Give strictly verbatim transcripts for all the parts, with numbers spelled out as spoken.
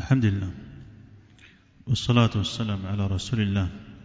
الحمد لله والصلاة والسلام على رسول الله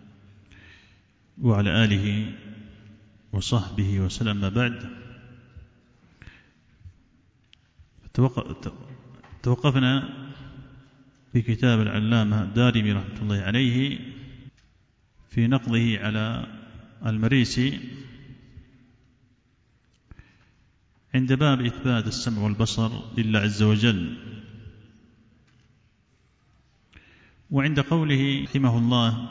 وعلى آله وصحبه وسلم. ما بعد، توقفنا في كتاب العلامة الدارمي رحمة الله عليه في نقضه على المريسي عند باب إثبات السمع والبصر لله عز وجل، وعند قوله رحمه الله: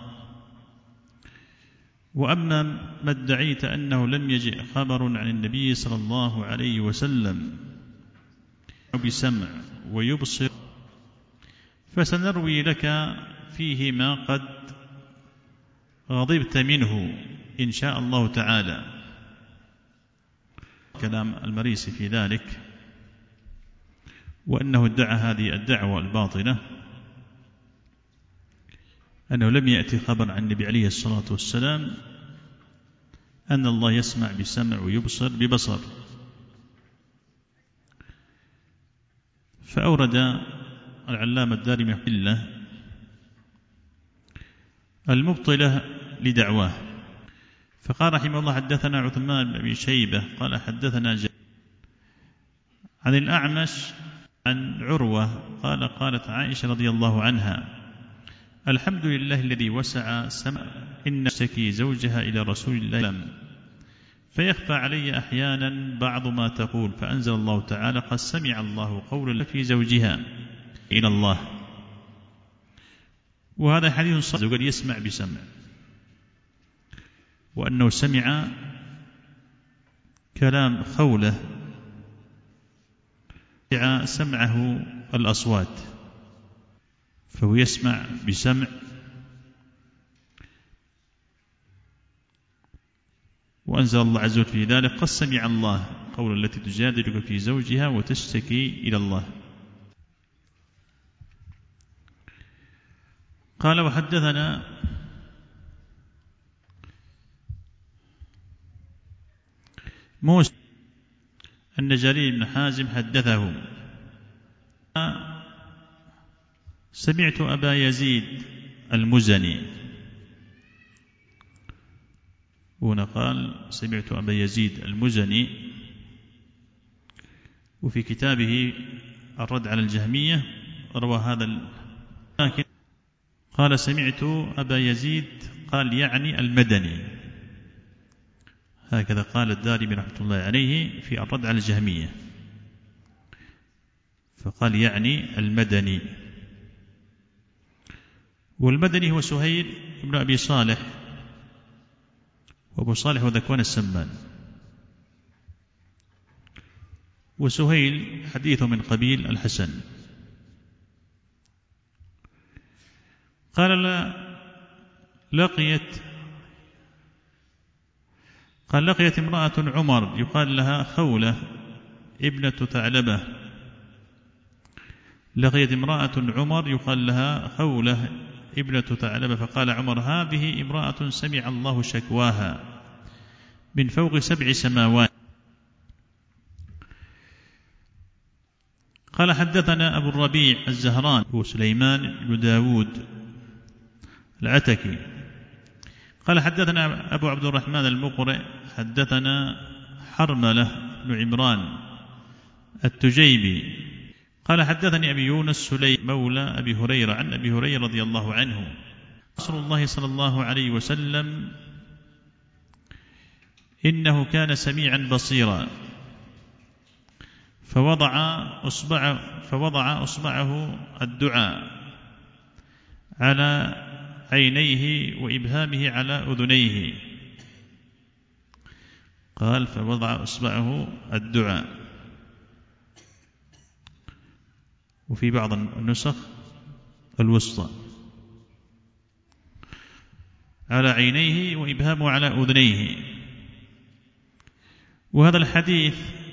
وأما ما ادعيت أنه لم يجئ خبر عن النبي صلى الله عليه وسلم بسمع ويبصر فسنروي لك فيه ما قد غضبت منه إن شاء الله تعالى. كلام المريسي في ذلك، وأنه ادعى هذه الدعوة الباطلة أنه لم يأتي خبر عن النبي عليه الصلاة والسلام أن الله يسمع بسمع ويبصر ببصر. فأورد العلامة الدارمي الله المبطلة لدعواه، فقال رحمه الله: حدثنا عثمان بن أبي شيبة قال حدثنا جابر عن الأعمش عن عروة قال قالت عائشة رضي الله عنها: الحمد لله الذي وسع سمع إن تشتكي زوجها إلى رسول الله فيخفى علي أحيانا بعض ما تقول، فأنزل الله تعالى: قد سمع الله قول في زوجها إلى الله. وهذا حديث صحيح، وقد يسمع بسمع، وأنه سمع كلام خولة سمعه الأصوات، فهو يسمع بسمع، وأنزل الله عز وجل في ذلك: قد سمع الله قول التي تجادلك في زوجها وتشتكي إلى الله. قال: وحدثنا موسى أن جرير بن حازم حدثه: سمعت أبا يزيد المزني. هنا قال: سمعت أبا يزيد المزني، وفي كتابه الرد على الجهمية روى هذا، لكن قال: سمعت أبا يزيد، قال يعني المدني، هكذا قال الدارمي رحمة الله عليه في الرد على الجهمية، فقال يعني المدني. والمدني هو سهيل بن أبي صالح، وأبو صالح وذكوان السمان، وسهيل حديثه من قبيل الحسن. قال: لا لقيت قال لقيت امرأة عمر يقال لها خولة ابنة ثعلبة لقيت امرأة عمر يقال لها خولة ابنة ثعلبة فقال عمر: هذه امرأة سمع الله شكواها من فوق سبع سماوات. قال: حدثنا أبو الربيع الزهران هو سليمان بن داود العتكي قال: حدثنا أبو عبد الرحمن المقرئ حدثنا حرملة بن عمران التجيبي قال: حدثني أبي يونس سليم مولى أبي هريرة عن أبي هريرة رضي الله عنه: رسول الله صلى الله عليه وسلم إنه كان سميعا بصيرا، فوضع أصبعه, فوضع أصبعه الدعاء على عينيه وإبهامه على أذنيه. قال: فوضع أصبعه الدعاء، وفي بعض النسخ الوسطى على عينيه وإبهامه على أذنيه. وهذا الحديث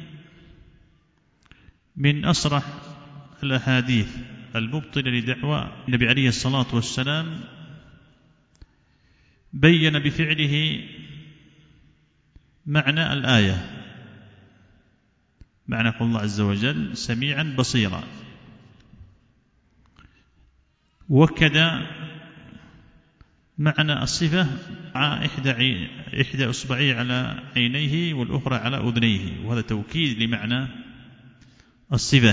من أصرح الأحاديث المبطلة لدعوى النبي عليه الصلاة والسلام، بين بفعله معنى الآية، معنى قول الله عز وجل: سميعا بصيرا. وكد معنى الصفة مع إحدى إحدى أصبعيه على عينيه والأخرى على أذنيه، وهذا توكيد لمعنى الصفة.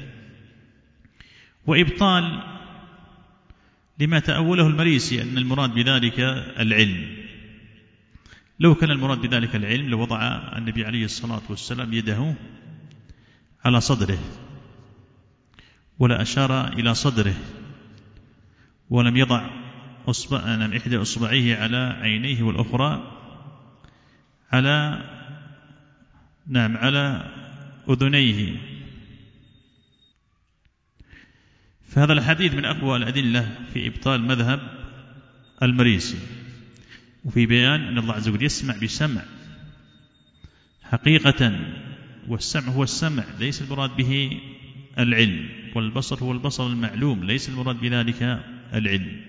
وإبطال لما تأوله المريسي أن المراد بذلك العلم. لو كان المراد بذلك العلم لوضع النبي عليه الصلاة والسلام يده على صدره ولا أشار إلى صدره ولم يضع أصبع نعم إحدى أصبعيه على عينيه والأخرى على نعم على أذنيه. فهذا الحديث من أقوى الأدلة في إبطال مذهب المريسي، وفي بيان أن الله عز وجل يسمع بسمع حقيقة، والسمع هو السمع ليس المراد به العلم، والبصر هو البصر المعلوم ليس المراد بذلك العلم.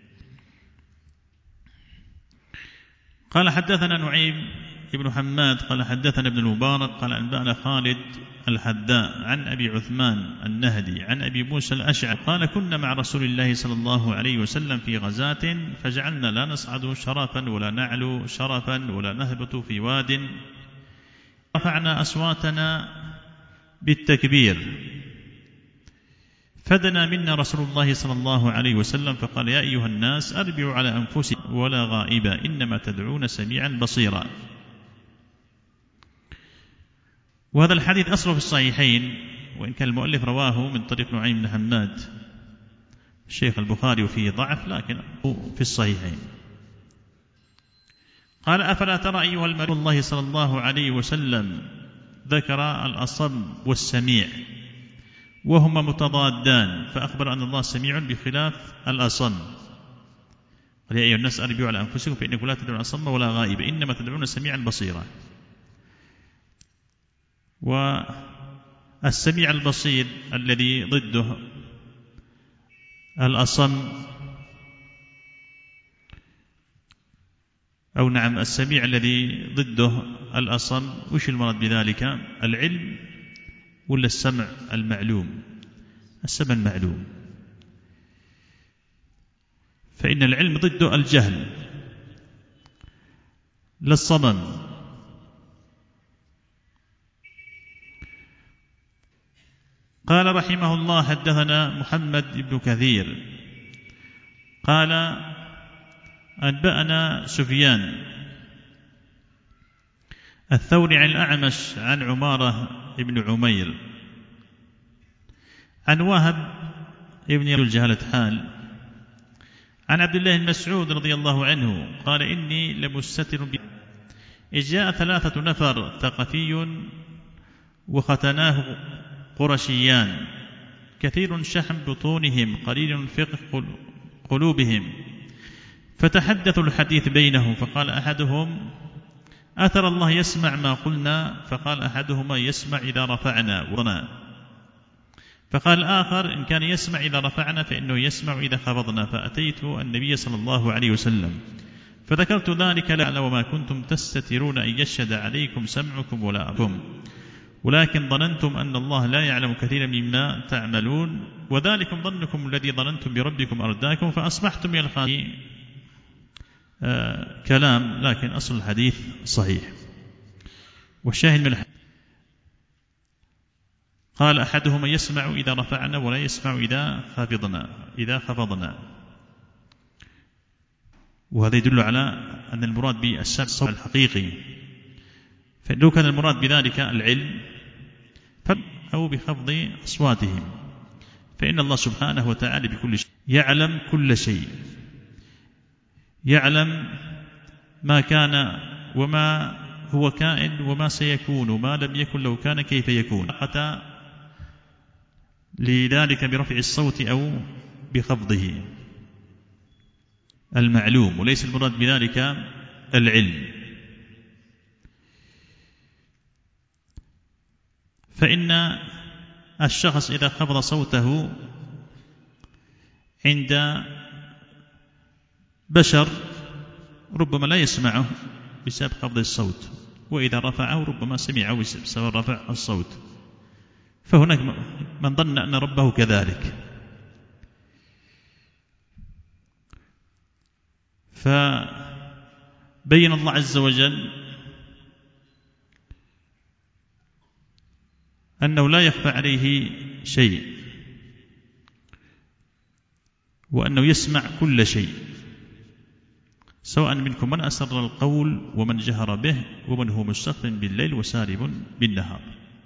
قال حدثنا نعيم ابن حماد قال حدثنا ابن المبارك قال أنبأنا خالد الحذاء عن أبي عثمان النهدي عن أبي موسى الأشعري قال كنا مع رسول الله صلى الله عليه وسلم في غزاة فجعلنا لا نصعد شرفا ولا نعلو شرفا ولا نهبط في واد، رفعنا أصواتنا بالتكبير، فدنا منا رسول الله صلى الله عليه وسلم فقال يا أيها الناس أربعوا على أنفسكم ولا غائبا إنما تدعون سميعا بصيرا. وهذا الحديث أصله في الصحيحين، وإن كان المؤلف رواه من طريق نعيم بن حماد الشيخ البخاري وفيه ضعف، لكن في الصحيحين. قال أفلا ترى أيها المرء الله صلى الله عليه وسلم ذكر الأصم والسميع وهما متضادان، فأخبر أن الله سميع بخلاف الأصم. قال يا أيها الناس أربعوا على أنفسكم فإنكم لا تدعون أصم ولا غائب إنما تدعون سميعا بصيرا. والسميع البصير الذي ضده الأصم، أو نعم السميع الذي ضده الأصم، وش المراد بذلك؟ العلم ولا السمع المعلوم؟ السمع المعلوم، فإن العلم ضده الجهل لا الصمم. قال رحمه الله حدثنا محمد بن كثير قال أنبأنا سفيان الثوري عن الأعمش عن عمارة بن عمير عن وهب ابن الجهلة حال عن عبد الله بن مسعود رضي الله عنه قال إني لمستتر ب... إذ جاء ثلاثة نفر ثقفي وختناه قرشيان كثير شحم بطونهم قليل فقه قلوبهم، فتحدثوا الحديث بينهم، فقال أحدهم أثر الله يسمع ما قلنا، فقال أحدهما يسمع إذا رفعنا وضنا، فقال الآخر إن كان يسمع إذا رفعنا فإنه يسمع إذا خفضنا، فأتيت النبي صلى الله عليه وسلم فذكرت ذلك لا وما كنتم تستترون أن يشهد عليكم سمعكم ولا أبكم، ولكن ظننتم أن الله لا يعلم كثيرا مما تعملون، وذلكم ظنكم الذي ظننتم بربكم أرداكم فأصبحتم من الخاسرين. آه كلام، لكن أصل الحديث صحيح. والشاهد من الحديث قال أحدهما يسمع إذا رفعنا ولا يسمع إذا خفضنا إذا خفضنا وهذا يدل على أن المراد بالسمع الصوت الحقيقي، فلو كان المراد بذلك العلم أو بخفض أصواتهم، فإن الله سبحانه وتعالى بكل شيء يعلم كل شيء، يعلم ما كان وما هو كائن وما سيكون وما لم يكن لو كان كيف يكون، حتى لذلك برفع الصوت أو بخفضه المعلوم، وليس المراد بذلك العلم. فإن الشخص إذا خفض صوته عند بشر ربما لا يسمعه بسبب خفض الصوت، وإذا رفعه ربما سمعه بسبب رفع الصوت، فهناك من ظن أن ربه كذلك. فبين الله عز وجل أنه لا يخفى عليه شيء، وأنه يسمع كل شيء، سواء منكم من أسر القول ومن جهر به ومن هو مستخف بالليل وسارب بالنهار.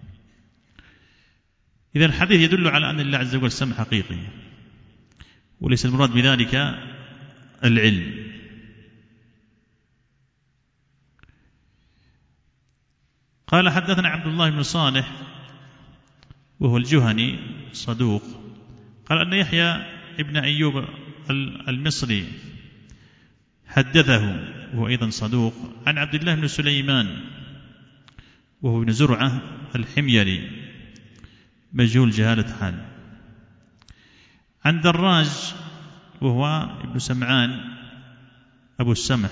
إذا الحديث يدل على أن الله عز وجل سمع حقيقي، وليس المراد بذلك العلم. قال حدثنا عبد الله بن صالح وهو الجهني صدوق، قال أن يحيى ابن أيوب المصري حدثه وهو أيضا صدوق عن عبد الله بن سليمان وهو ابن زرعة الحميري مجهول جهالة حال، عن دراج وهو ابن سمعان أبو السمح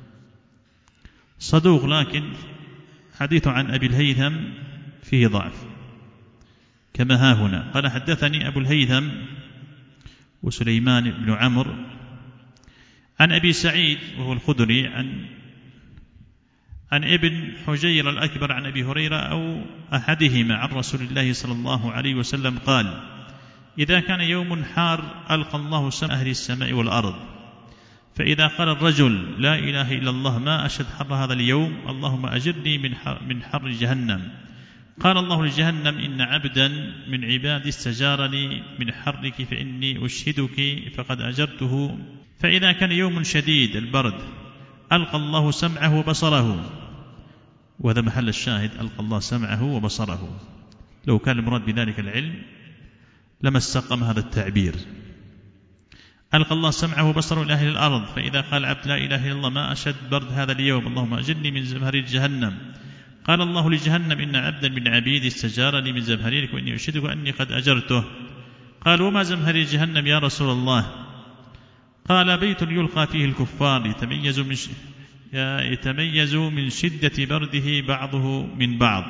صدوق، لكن حديث عن أبي الهيثم فيه ضعف كما ها هنا. قال حدثني أبو الهيثم وسليمان بن عمرو عن أبي سعيد وهو الخدري عن عن ابن حجير الأكبر عن أبي هريرة أو أحدهما عن رسول الله صلى الله عليه وسلم قال: إذا كان يوم حار ألقى الله سمع أهل السماء والأرض، فإذا قال الرجل لا إله إلا الله ما أشد حر هذا اليوم، اللهم أجرني من حر, من حر جهنم، قال الله لجهنم: إن عبدا من عبادي استجارني من حرك فإني أشهدك فقد أجرته. فإذا كان يوم شديد البرد ألقى الله سمعه وبصره، وهذا محل الشاهد، ألقى الله سمعه وبصره. لو كان المراد بذلك العلم لما استقم هذا التعبير. ألقى الله سمعه وبصره إلى أهل الأرض، فإذا قال عبد لا إله إلا الله ما أشد برد هذا اليوم، اللهم أجرني من زمهرير جهنم، قال الله لجهنم: إن عبدا من عبيدي استجارني من زمهريرك وإني أشهدك أني قد أجرته. قال: وما زمهرير جهنم يا رسول الله؟ قال: بيت يلقى فيه الكفار يتميز من ش... يتميز من شدة برده بعضه من بعض.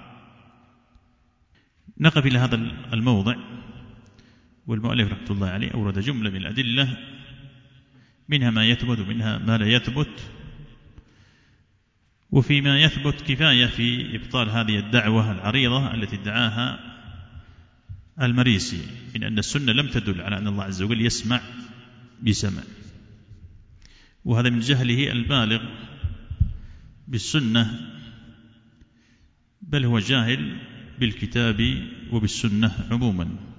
نقف إلى هذا الموضع، والمؤلف رحمة الله عليه أورد جملة من الأدلة، منها ما يثبت ومنها ما لا يثبت، وفيما يثبت كفاية في إبطال هذه الدعوة العريضة التي ادعاها المريسي من أن السنة لم تدل على أن الله عز وجل يسمع بسمع، وهذا من جهله البالغ بالسنة، بل هو جاهل بالكتاب وبالسنة عموما.